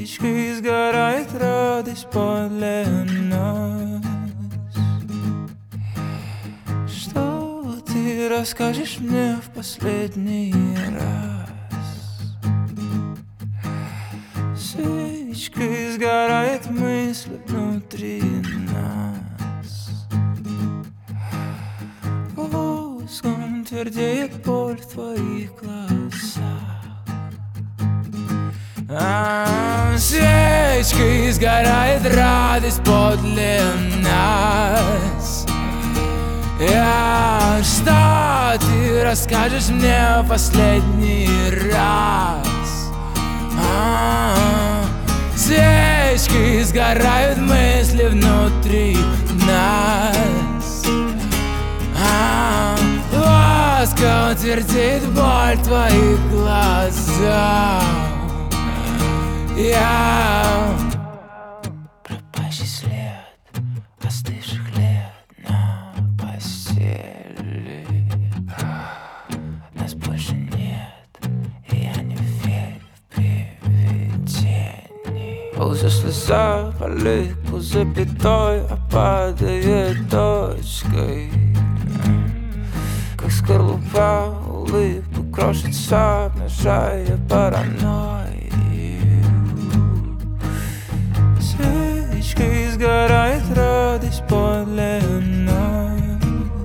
Свечка сгорает, радость подле нас. Что ты расскажешь мне в последний раз? Свечка сгорает, мысли внутри нас. Воском твердеет боль в твоих глазах. Свечкой сгорает радость подле нас. Что ты расскажешь мне в последний раз? Свечкой сгорают мысли внутри нас. Воском твердит боль в твоих глазах. Пропащий след остывших лет на постели. Нас больше нет, и я не верю в привидений. Ползет слеза по лику запятой, а падает точкой. Как скорлупа улыбку крошится, обнажая паранойю. Свечкой сгорает радость подле нас.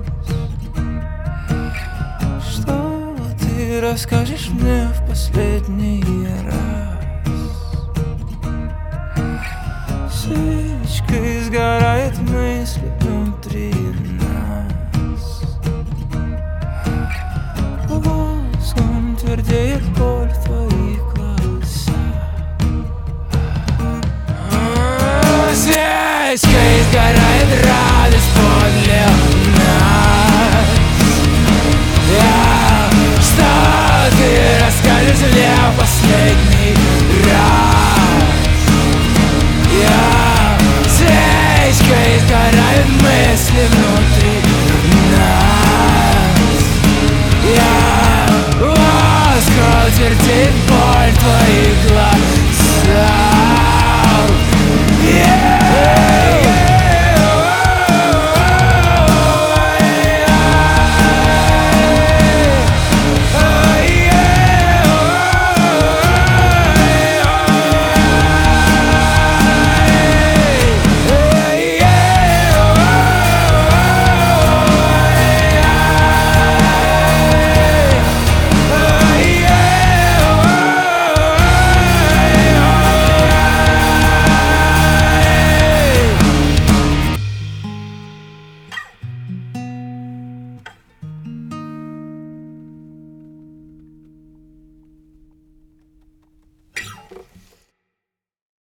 Что ты расскажешь мне в последний раз? Свечкой сгорает